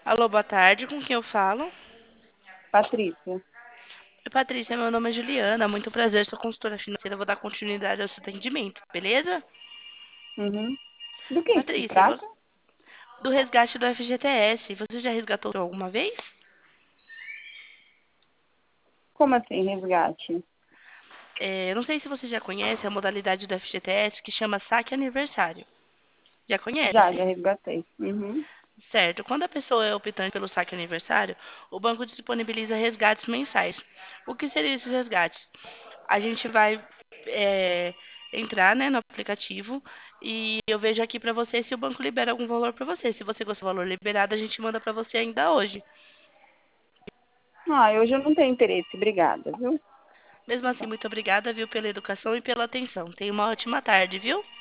Alô, boa tarde, com quem eu falo? Patrícia. Oi, Patrícia, meu nome é Juliana, muito prazer, sou consultora financeira, vou dar continuidade ao seu atendimento, beleza? Uhum. Do que se Patrícia, trata? do resgate do FGTS, você já resgatou alguma vez? Como assim, resgate? Não sei se você já conhece a modalidade do FGTS que chama saque aniversário. Já Já conhece? resgatei. Uhum. Certo. Quando a pessoa é optante pelo saque aniversário, o banco disponibiliza resgates mensais. O que seriam esses resgates? A gente vai é, entrar, né, no aplicativo e eu vejo aqui para você se o banco libera algum valor para você. Se você gostar do valor liberado, a gente manda para você ainda hoje. Ah, hoje eu não tenho interesse, obrigada, viu? Mesmo assim, muito obrigada, viu, pela educação e pela atenção. Tenha uma ótima tarde, viu?